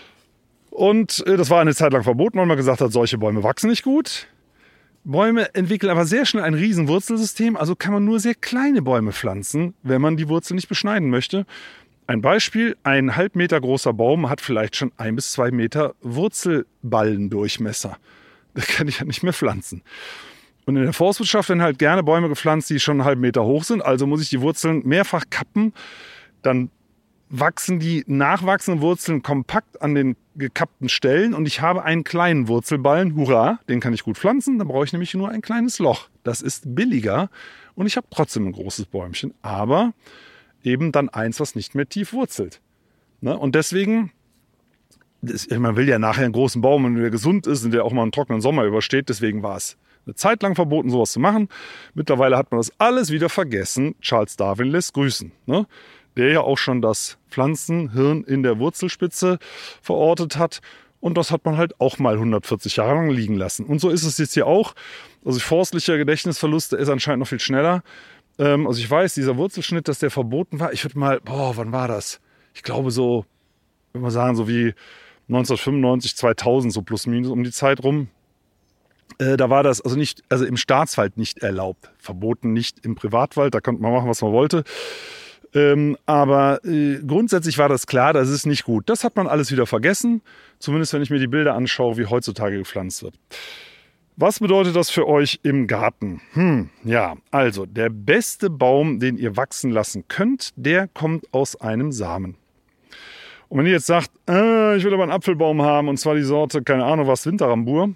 Und äh, das war eine Zeit lang verboten, weil man gesagt hat, solche Bäume wachsen nicht gut. Bäume entwickeln aber sehr schnell ein Riesenwurzelsystem, also kann man nur sehr kleine Bäume pflanzen, wenn man die Wurzel nicht beschneiden möchte. Ein Beispiel, ein halb Meter großer Baum hat vielleicht schon ein bis zwei Meter Wurzelballendurchmesser. Da kann ich ja nicht mehr pflanzen. Und in der Forstwirtschaft werden halt gerne Bäume gepflanzt, die schon einen halben Meter hoch sind, also muss ich die Wurzeln mehrfach kappen, dann wachsen die nachwachsenden Wurzeln kompakt an den gekappten Stellen und ich habe einen kleinen Wurzelballen, hurra, den kann ich gut pflanzen, dann brauche ich nämlich nur ein kleines Loch. Das ist billiger und ich habe trotzdem ein großes Bäumchen, aber eben dann eins, was nicht mehr tief wurzelt. Ne? Und deswegen, das, man will ja nachher einen großen Baum, wenn der gesund ist und der auch mal einen trockenen Sommer übersteht, deswegen war es eine Zeit lang verboten, sowas zu machen. Mittlerweile hat man das alles wieder vergessen. Charles Darwin lässt grüßen, ne? Der ja auch schon das Pflanzenhirn in der Wurzelspitze verortet hat. Und das hat man halt auch mal hundertvierzig Jahre lang liegen lassen. Und so ist es jetzt hier auch. Also forstlicher Gedächtnisverlust, der ist anscheinend noch viel schneller. Ähm, also ich weiß, dieser Wurzelschnitt, dass der verboten war. Ich würde mal, boah, wann war das? Ich glaube so, würde mal sagen, so wie neunzehnhundertfünfundneunzig, zweitausend, so plus minus um die Zeit rum. Äh, da war das also nicht, also im Staatswald nicht erlaubt. Verboten nicht im Privatwald, da konnte man machen, was man wollte. Ähm, aber äh, grundsätzlich war das klar, das ist nicht gut. Das hat man alles wieder vergessen, zumindest wenn ich mir die Bilder anschaue, wie heutzutage gepflanzt wird. Was bedeutet das für euch im Garten? Hm, ja, also der beste Baum, den ihr wachsen lassen könnt, der kommt aus einem Samen. Und wenn ihr jetzt sagt, äh, ich will aber einen Apfelbaum haben und zwar die Sorte, keine Ahnung was, Winterrambur,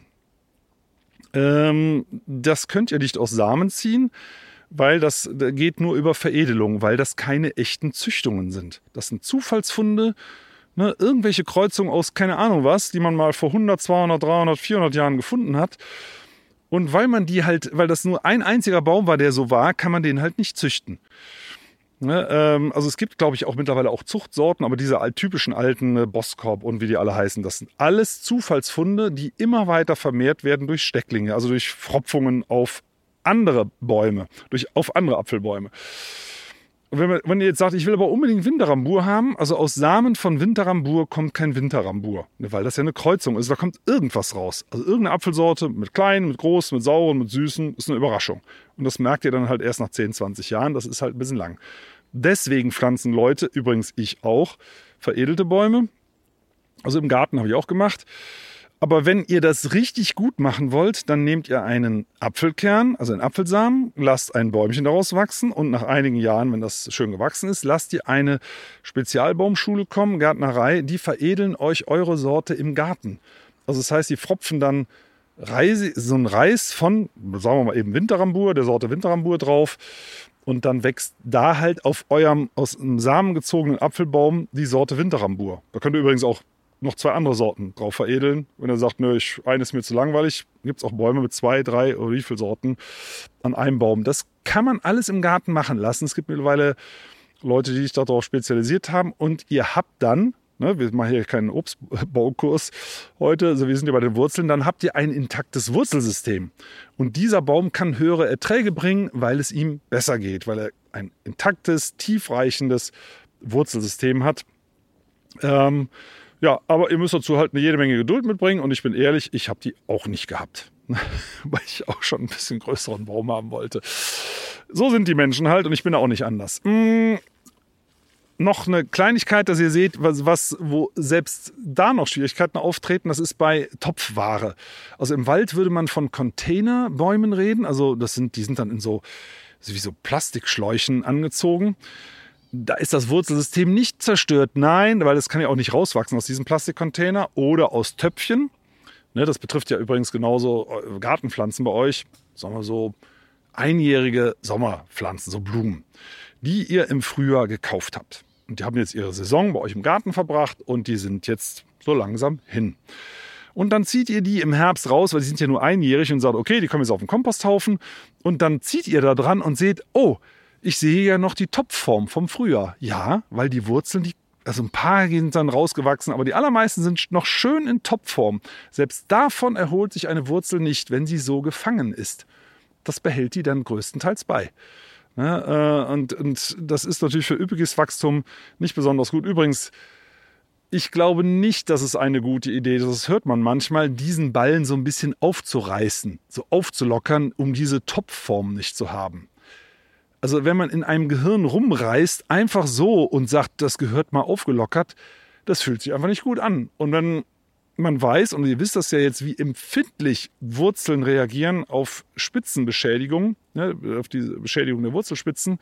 ähm, das könnt ihr nicht aus Samen ziehen, weil das geht nur über Veredelung, weil das keine echten Züchtungen sind. Das sind Zufallsfunde, ne, irgendwelche Kreuzungen aus keine Ahnung was, die man mal vor hundert, zweihundert, dreihundert, vierhundert Jahren gefunden hat. Und weil man die halt, weil das nur ein einziger Baum war, der so war, kann man den halt nicht züchten. Ne, ähm, also es gibt, glaube ich, auch mittlerweile auch Zuchtsorten, aber diese typischen alten äh, Boskop und wie die alle heißen, das sind alles Zufallsfunde, die immer weiter vermehrt werden durch Stecklinge, also durch Pfropfungen auf andere Bäume, durch, auf andere Apfelbäume. Und wenn, man, wenn ihr jetzt sagt, ich will aber unbedingt Winterrambur haben, also aus Samen von Winterrambur kommt kein Winterrambur, weil das ja eine Kreuzung ist, da kommt irgendwas raus. Also irgendeine Apfelsorte mit kleinen, mit großen, mit sauren, mit süßen, ist eine Überraschung. Und das merkt ihr dann halt erst nach zehn, zwanzig Jahren, das ist halt ein bisschen lang. Deswegen pflanzen Leute, übrigens ich auch, veredelte Bäume. Also im Garten habe ich auch gemacht. Aber wenn ihr das richtig gut machen wollt, dann nehmt ihr einen Apfelkern, also einen Apfelsamen, lasst ein Bäumchen daraus wachsen und nach einigen Jahren, wenn das schön gewachsen ist, lasst ihr eine Spezialbaumschule kommen, Gärtnerei, die veredeln euch eure Sorte im Garten. Also das heißt, die fropfen dann Reis, so einen Reis von, sagen wir mal eben Winterrambur, der Sorte Winterrambur drauf und dann wächst da halt auf eurem aus einem Samen gezogenen Apfelbaum die Sorte Winterrambur. Da könnt ihr übrigens auch noch zwei andere Sorten drauf veredeln. Wenn er sagt, nö, ich, eine ist mir zu langweilig, gibt es auch Bäume mit zwei, drei oder wie viele Sorten an einem Baum. Das kann man alles im Garten machen lassen. Es gibt mittlerweile Leute, die sich darauf spezialisiert haben und ihr habt dann, ne, wir machen hier keinen Obstbaukurs heute, also wir sind ja bei den Wurzeln, dann habt ihr ein intaktes Wurzelsystem. Und dieser Baum kann höhere Erträge bringen, weil es ihm besser geht, weil er ein intaktes, tiefreichendes Wurzelsystem hat. Ähm, Ja, aber ihr müsst dazu halt eine jede Menge Geduld mitbringen und ich bin ehrlich, ich habe die auch nicht gehabt, weil ich auch schon ein bisschen größeren Baum haben wollte. So sind die Menschen halt und ich bin da auch nicht anders. Hm, noch eine Kleinigkeit, dass ihr seht, was, was, wo selbst da noch Schwierigkeiten auftreten, das ist bei Topfware. Also im Wald würde man von Containerbäumen reden, also das sind, die sind dann in so, so wie so Plastikschläuchen angezogen. Da ist das Wurzelsystem nicht zerstört. Nein, weil das kann ja auch nicht rauswachsen aus diesem Plastikcontainer oder aus Töpfchen. Ne, das betrifft ja übrigens genauso Gartenpflanzen bei euch. Sagen wir so einjährige Sommerpflanzen, so Blumen, die ihr im Frühjahr gekauft habt. Und die haben jetzt ihre Saison bei euch im Garten verbracht und die sind jetzt so langsam hin. Und dann zieht ihr die im Herbst raus, weil die sind ja nur einjährig und sagt, okay, die kommen jetzt auf den Komposthaufen. Und dann zieht ihr da dran und seht, oh, ich sehe ja noch die Topfform vom Frühjahr. Ja, weil die Wurzeln, die, also ein paar sind dann rausgewachsen, aber die allermeisten sind noch schön in Topfform. Selbst davon erholt sich eine Wurzel nicht, wenn sie so gefangen ist. Das behält die dann größtenteils bei. Ja, äh, und, und das ist natürlich für üppiges Wachstum nicht besonders gut. Übrigens, ich glaube nicht, dass es eine gute Idee ist, das hört man manchmal, diesen Ballen so ein bisschen aufzureißen, so aufzulockern, um diese Topfform nicht zu haben. Also wenn man in einem Gehirn rumreißt, einfach so und sagt, das gehört mal aufgelockert, das fühlt sich einfach nicht gut an. Und wenn man weiß, und ihr wisst das ja jetzt, wie empfindlich Wurzeln reagieren auf Spitzenbeschädigung, ne, auf die Beschädigung der Wurzelspitzen,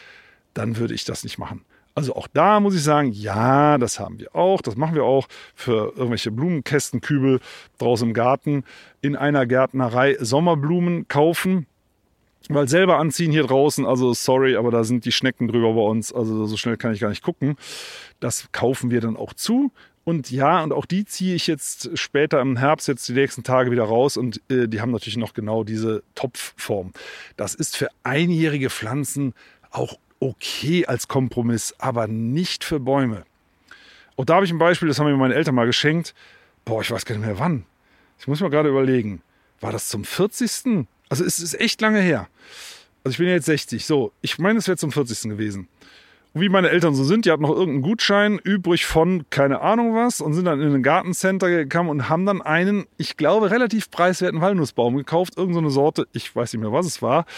dann würde ich das nicht machen. Also auch da muss ich sagen, ja, das haben wir auch, das machen wir auch für irgendwelche Blumenkästenkübel draußen im Garten, in einer Gärtnerei Sommerblumen kaufen. Weil selber anziehen hier draußen, also sorry, aber da sind die Schnecken drüber bei uns, also so schnell kann ich gar nicht gucken. Das kaufen wir dann auch zu. Und ja, und auch die ziehe ich jetzt später im Herbst, jetzt die nächsten Tage wieder raus und äh, die haben natürlich noch genau diese Topfform. Das ist für einjährige Pflanzen auch okay als Kompromiss, aber nicht für Bäume. Und da habe ich ein Beispiel, das haben mir meine Eltern mal geschenkt. Boah, ich weiß gar nicht mehr wann. Ich muss mal gerade überlegen. War das zum vierzigsten? Also es ist echt lange her. Also ich bin ja jetzt sechzig. So, ich meine, es wäre zum vierzigsten gewesen. Und wie meine Eltern so sind, die hatten noch irgendeinen Gutschein übrig von keine Ahnung was und sind dann in ein Gartencenter gekommen und haben dann einen, ich glaube, relativ preiswerten Walnussbaum gekauft. Irgend so eine Sorte, ich weiß nicht mehr, was es war.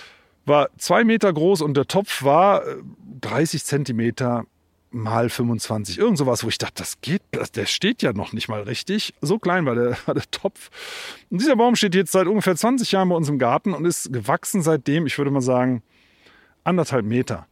War zwei Meter groß und der Topf war dreißig Zentimeter mal fünfundzwanzig. Irgend sowas, wo ich dachte, das geht, der steht ja noch nicht mal richtig. So klein war der, war der Topf. Und dieser Baum steht jetzt seit ungefähr zwanzig Jahren bei uns im Garten und ist gewachsen seitdem, ich würde mal sagen, anderthalb Meter.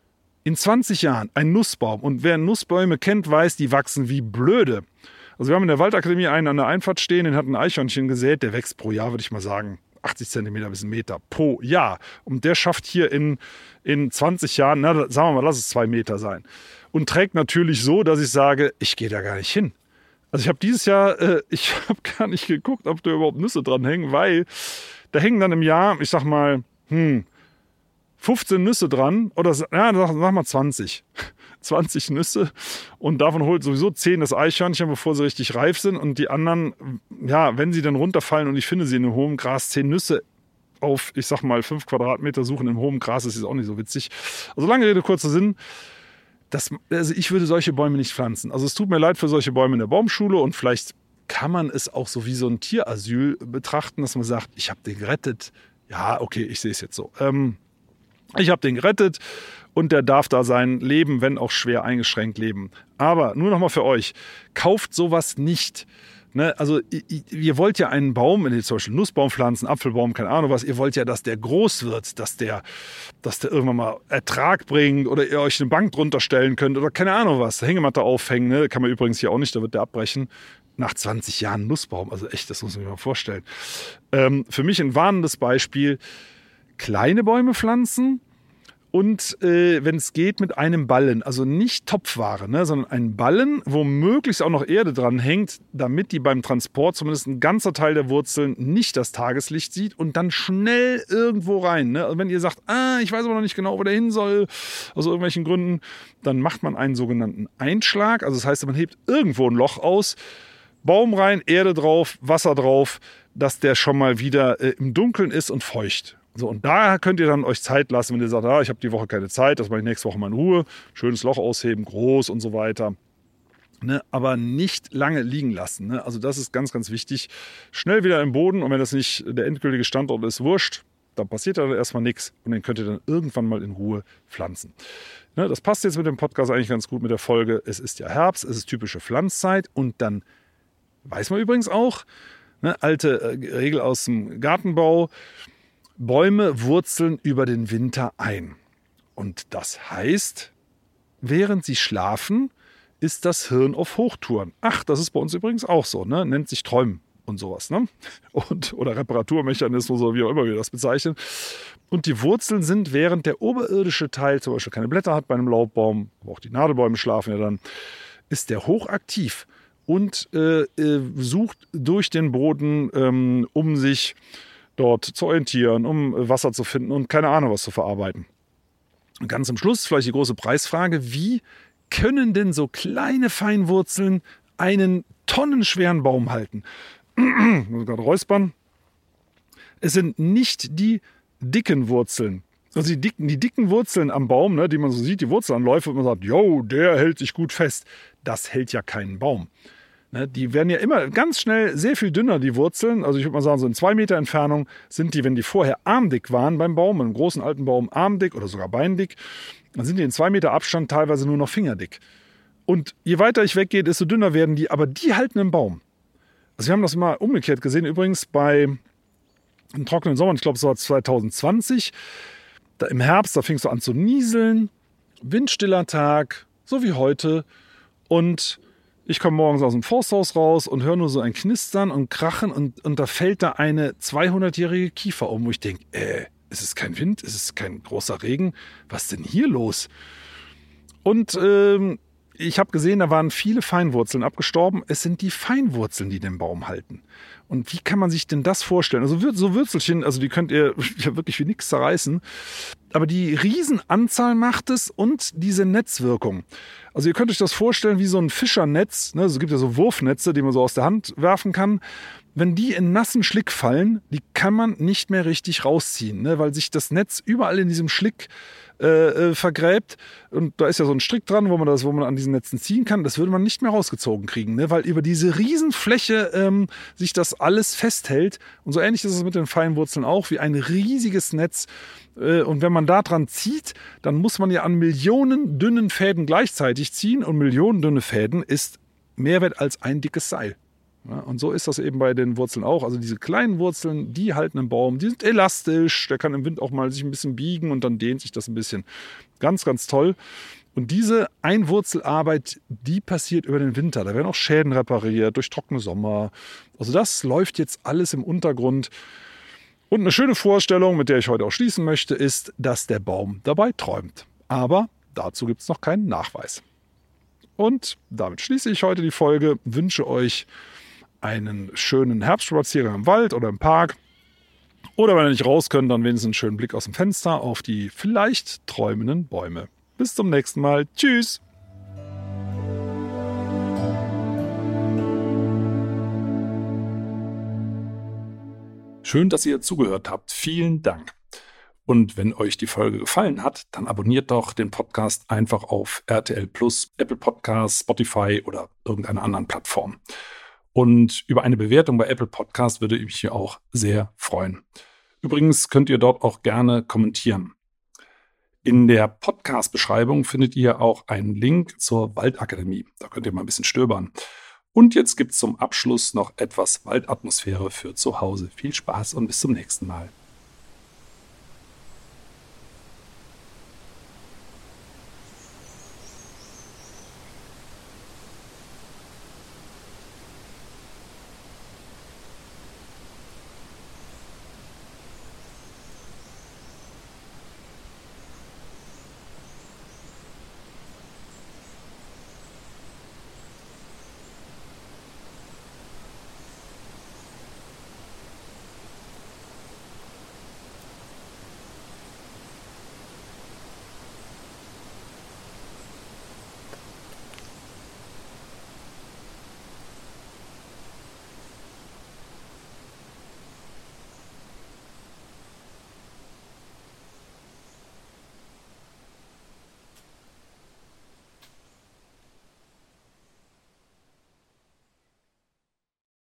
In zwanzig Jahren ein Nussbaum. Und wer Nussbäume kennt, weiß, die wachsen wie blöde. Also wir haben in der Waldakademie einen an der Einfahrt stehen, den hat ein Eichhörnchen gesät. Der wächst pro Jahr, würde ich mal sagen, achtzig Zentimeter bis einen Meter pro Jahr. Und der schafft hier in, in zwanzig Jahren, na, sagen wir mal, lass es zwei Meter sein. Und trägt natürlich so, dass ich sage, ich gehe da gar nicht hin. Also ich habe dieses Jahr, äh, ich habe gar nicht geguckt, ob da überhaupt Nüsse dran hängen, weil da hängen dann im Jahr, ich sag mal, hm, fünfzehn Nüsse dran oder ja, sag, sag mal zwanzig. zwanzig Nüsse und davon holt sowieso zehn das Eichhörnchen, bevor sie richtig reif sind und die anderen, ja, wenn sie dann runterfallen und ich finde sie in dem hohen Gras, zehn Nüsse auf, ich sag mal, fünf Quadratmeter suchen im hohen Gras, das ist auch nicht so witzig. Also lange Rede, kurzer Sinn. Das, also ich würde solche Bäume nicht pflanzen. Also es tut mir leid für solche Bäume in der Baumschule und vielleicht kann man es auch so wie so ein Tierasyl betrachten, dass man sagt, ich habe den gerettet. Ja, okay, ich sehe es jetzt so. Ähm, ich habe den gerettet und der darf da sein Leben, wenn auch schwer eingeschränkt leben. Aber nur noch mal für euch, kauft sowas nicht. Ne? Also ihr wollt ja einen Baum, wenn ihr zum Beispiel Nussbaum pflanzen, Apfelbaum, keine Ahnung was, ihr wollt ja, dass der groß wird, dass der, dass der irgendwann mal Ertrag bringt oder ihr euch eine Bank drunter stellen könnt oder keine Ahnung was, Hängematte aufhängen, ne? Kann man übrigens hier auch nicht, da wird der abbrechen. Nach zwanzig Jahren Nussbaum, also echt, das muss man sich mal vorstellen. Ähm, für mich ein warnendes Beispiel, kleine Bäume pflanzen und äh, wenn es geht mit einem Ballen, also nicht Topfware, ne, sondern einen Ballen, wo möglichst auch noch Erde dran hängt, damit die beim Transport zumindest ein ganzer Teil der Wurzeln nicht das Tageslicht sieht und dann schnell irgendwo rein. Ne? Also wenn ihr sagt, ah, ich weiß aber noch nicht genau, wo der hin soll, aus irgendwelchen Gründen, dann macht man einen sogenannten Einschlag. Also das heißt, man hebt irgendwo ein Loch aus, Baum rein, Erde drauf, Wasser drauf, dass der schon mal wieder äh, im Dunkeln ist und feucht. So, und da könnt ihr dann euch Zeit lassen, wenn ihr sagt, ah, ich habe die Woche keine Zeit, das mache ich nächste Woche mal in Ruhe, schönes Loch ausheben, groß und so weiter. Ne, aber nicht lange liegen lassen. Ne? Also das ist ganz, ganz wichtig. Schnell wieder im Boden und wenn das nicht der endgültige Standort ist, wurscht, dann passiert da erstmal nichts und den könnt ihr dann irgendwann mal in Ruhe pflanzen. Ne, das passt jetzt mit dem Podcast eigentlich ganz gut mit der Folge. Es ist ja Herbst, es ist typische Pflanzzeit und dann weiß man übrigens auch, ne, alte äh, Regel aus dem Gartenbau, Bäume wurzeln über den Winter ein. Und das heißt, während sie schlafen, ist das Hirn auf Hochtouren. Ach, das ist bei uns übrigens auch so, ne? Nennt sich Träumen und sowas. Ne? Und, oder Reparaturmechanismus oder wie auch immer wir das bezeichnen. Und die Wurzeln sind, während der oberirdische Teil zum Beispiel keine Blätter hat bei einem Laubbaum, aber auch die Nadelbäume schlafen ja dann, ist der hochaktiv und äh, äh, sucht durch den Boden, ähm, um sich dort zu orientieren, um Wasser zu finden und keine Ahnung was zu verarbeiten. Und ganz am Schluss vielleicht die große Preisfrage, wie können denn so kleine Feinwurzeln einen tonnenschweren Baum halten? Ich muss gerade räuspern. Es sind nicht die dicken Wurzeln. Also die dicken, die dicken Wurzeln am Baum, ne, die man so sieht, die Wurzelanläufe, und man sagt, jo, der hält sich gut fest. Das hält ja keinen Baum. Ne, die werden ja immer ganz schnell sehr viel dünner, die Wurzeln. Also ich würde mal sagen, so in zwei Meter Entfernung sind die, wenn die vorher armdick waren beim Baum, einem großen alten Baum armdick oder sogar beindick, dann sind die in zwei Meter Abstand teilweise nur noch fingerdick. Und je weiter ich weggehe, desto dünner werden die, aber die halten einen Baum. Also wir haben das mal umgekehrt gesehen, übrigens bei einem trockenen Sommer, ich glaube es war zwanzig zwanzig, da im Herbst, da fing es so an zu nieseln, windstiller Tag, so wie heute, und ich komme morgens aus dem Forsthaus raus und höre nur so ein Knistern und Krachen und, und da fällt da eine zweihundertjährige Kiefer um, wo ich denke, äh, ist es kein Wind, ist es kein großer Regen, was ist denn hier los? Und ähm, ich habe gesehen, da waren viele Feinwurzeln abgestorben. Es sind die Feinwurzeln, die den Baum halten. Und wie kann man sich denn das vorstellen? Also so Würzelchen, also die könnt ihr ja wirklich wie nichts zerreißen. Aber die Riesenanzahl macht es und diese Netzwirkung. Also ihr könnt euch das vorstellen wie so ein Fischernetz. Ne? Es gibt ja so Wurfnetze, die man so aus der Hand werfen kann. Wenn die in nassen Schlick fallen, die kann man nicht mehr richtig rausziehen, ne? Weil sich das Netz überall in diesem Schlick äh, äh, vergräbt. Und da ist ja so ein Strick dran, wo man das, wo man an diesen Netzen ziehen kann. Das würde man nicht mehr rausgezogen kriegen, ne? Weil über diese Riesenfläche ähm, sich das alles festhält. Und so ähnlich ist es mit den Feinwurzeln auch, wie ein riesiges Netz. Äh, und wenn man da dran zieht, dann muss man ja an Millionen dünnen Fäden gleichzeitig ziehen. Und Millionen dünne Fäden ist mehr wert als ein dickes Seil. Ja, und so ist das eben bei den Wurzeln auch. Also diese kleinen Wurzeln, die halten einen Baum, die sind elastisch, der kann im Wind auch mal sich ein bisschen biegen und dann dehnt sich das ein bisschen. Ganz, ganz toll. Und diese Einwurzelarbeit, die passiert über den Winter. Da werden auch Schäden repariert durch trockene Sommer. Also das läuft jetzt alles im Untergrund. Und eine schöne Vorstellung, mit der ich heute auch schließen möchte, ist, dass der Baum dabei träumt. Aber dazu gibt es noch keinen Nachweis. Und damit schließe ich heute die Folge, wünsche euch einen schönen Herbstspaziergang im Wald oder im Park. Oder wenn ihr nicht raus könnt, dann wenigstens einen schönen Blick aus dem Fenster auf die vielleicht träumenden Bäume. Bis zum nächsten Mal. Tschüss! Schön, dass ihr zugehört habt. Vielen Dank. Und wenn euch die Folge gefallen hat, dann abonniert doch den Podcast einfach auf R T L Plus, Apple Podcasts, Spotify oder irgendeiner anderen Plattform. Und über eine Bewertung bei Apple Podcast würde ich mich hier auch sehr freuen. Übrigens könnt ihr dort auch gerne kommentieren. In der Podcast-Beschreibung findet ihr auch einen Link zur Waldakademie. Da könnt ihr mal ein bisschen stöbern. Und jetzt gibt es zum Abschluss noch etwas Waldatmosphäre für zu Hause. Viel Spaß und bis zum nächsten Mal.